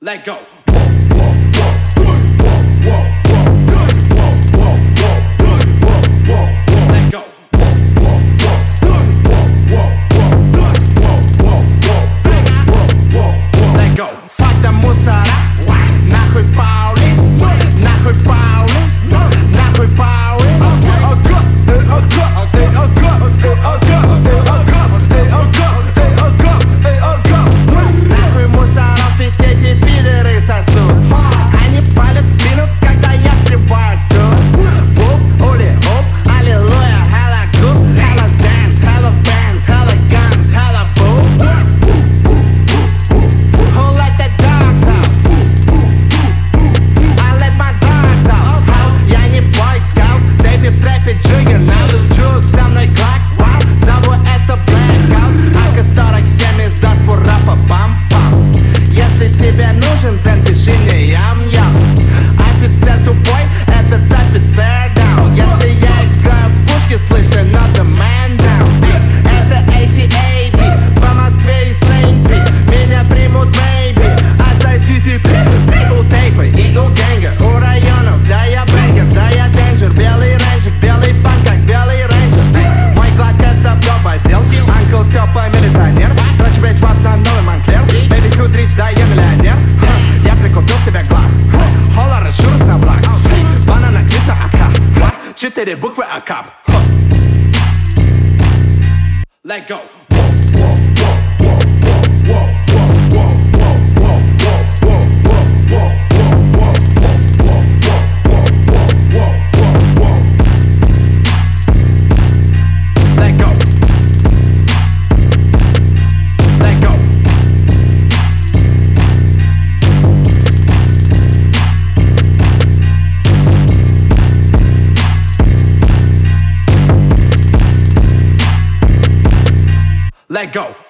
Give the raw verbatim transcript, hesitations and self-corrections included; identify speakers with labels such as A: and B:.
A: Let go. Let go. Let go.
B: Fuck the мусора, нахуй Паулис, нахуй Паулис, нахуй Паулис. Нахуй мусоров ведь эти пидоры сосут. Они палят в спину, когда я сливаю тут. Уп, ули, уп, аллилуйя, hella good, hella dance, hella bands, hella guns, hella boo. Who let the dogs out? I let my dogs out. How? Я не бойскаут, baby в трэпе джиггернаут. Джуз со мной клак, вау, зову это blackout. А ка сорок семь издаст по рэпа пам-пам. Если тебе нужен зен, пиши мне ям-ям. Офицер тупой, этот офицер down. Если я играю в пушки, слышь, another man down. Эй, это эй си эй би, по Москве и Сейнт Пи. Меня примут maybe, от си ти пи. И у тейпа, и у гэнга, у районов. Да я бэнгер, да я денджер. Белый рейнджер, белый панк, как белый рейнджер. Эй, мой клак это все подделки. Анкл Степа милиционер. Короче, весь сват на новый Монклер. Бэйби Худрич, да я миллионер. Ха, я прикупил себе глав. Холла расширилась на благ. Банана клип на АК. Ха, четыре буквы АКАП.
A: Let go. Let go. Let go. Let go.